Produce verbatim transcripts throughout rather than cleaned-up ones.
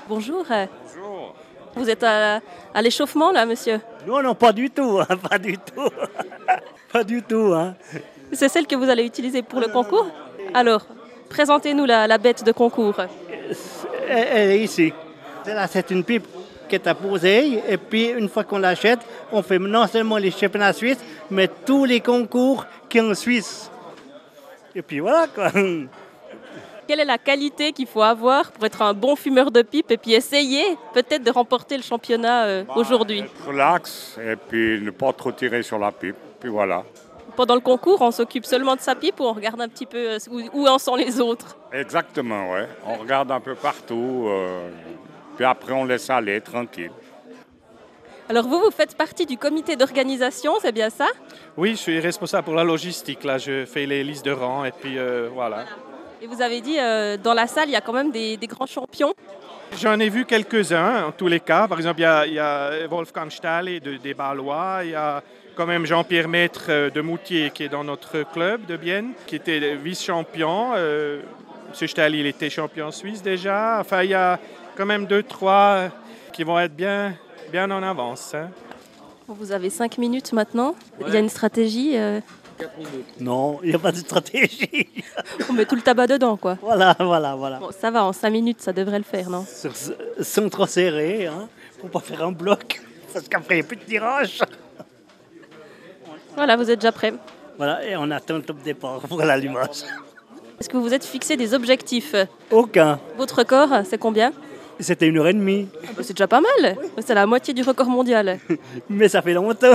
Bonjour. Bonjour. Vous êtes à, à l'échauffement là, monsieur? Non, non, pas du tout, hein, pas du tout. Pas du tout. Hein. C'est celle que vous allez utiliser pour le concours? Alors, présentez-nous la, la bête de concours. Elle, elle est ici. Là, c'est une pipe qui est à poser. Et puis, une fois qu'on l'achète, on fait non seulement les championnats suisses, mais tous les concours qui sont en Suisse. Et puis voilà, quoi. Quelle est la qualité qu'il faut avoir pour être un bon fumeur de pipe et puis essayer peut-être de remporter le championnat euh, aujourd'hui? Être relax et puis ne pas trop tirer sur la pipe. Puis voilà. Pendant le concours, on s'occupe seulement de sa pipe ou on regarde un petit peu euh, où, où en sont les autres? Exactement, ouais. On regarde un peu partout. Euh, puis après, on laisse aller tranquille. Alors vous, vous faites partie du comité d'organisation, c'est bien ça? Oui, je suis responsable pour la logistique. Là, je fais les listes de rang et puis euh, voilà. Et vous avez dit, euh, dans la salle, il y a quand même des, des grands champions. J'en ai vu quelques-uns, en tous les cas. Par exemple, il y a, il y a Wolfgang Stahle de, des Balois. Il y a quand même Jean-Pierre Maître de Moutier qui est dans notre club de Bienne, qui était vice-champion. Euh, M. Stahle, il était champion suisse déjà. Enfin, il y a quand même deux, trois qui vont être bien, bien en avance. Hein. Vous avez cinq minutes maintenant. Ouais. Il y a une stratégie euh... Non, il n'y a pas de stratégie. On met tout le tabac dedans, quoi. Voilà, voilà, voilà. Bon, ça va, en cinq minutes, ça devrait le faire, non? Sans trop serré, hein, pour pas faire un bloc, parce qu'après, il n'y a plus de tirage. Voilà, vous êtes déjà prêt. Voilà, et on attend le top départ pour l'allumage. Est-ce que vous êtes fixé des objectifs? Aucun. Votre record, c'est combien? C'était une heure et demie. Ah bah c'est déjà pas mal. Oui. C'est la moitié du record mondial. Mais ça fait longtemps.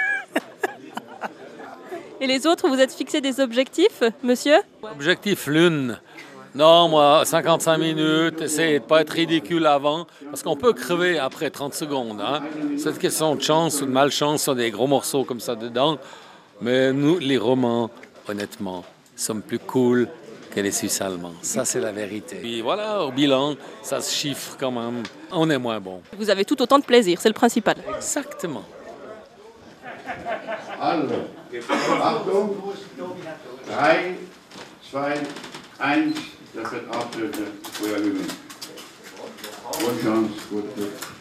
Et les autres, vous êtes fixé des objectifs, monsieur? Objectif lune. Non, moi, cinquante-cinq minutes, essayez de ne pas être ridicule avant, parce qu'on peut crever après trente secondes. Hein. C'est une question de chance ou de malchance, sur des gros morceaux comme ça dedans. Mais nous, les Romans, honnêtement, sommes plus cool que les Suisses allemands. Ça, c'est la vérité. Puis voilà, au bilan, ça se chiffre quand même. On est moins bon. Vous avez tout autant de plaisir, c'est le principal. Exactement. Also, Achtung, drei, zwei, eins, das wird Abschlüsse, Feuerübung. Bonne chance, gut Glück.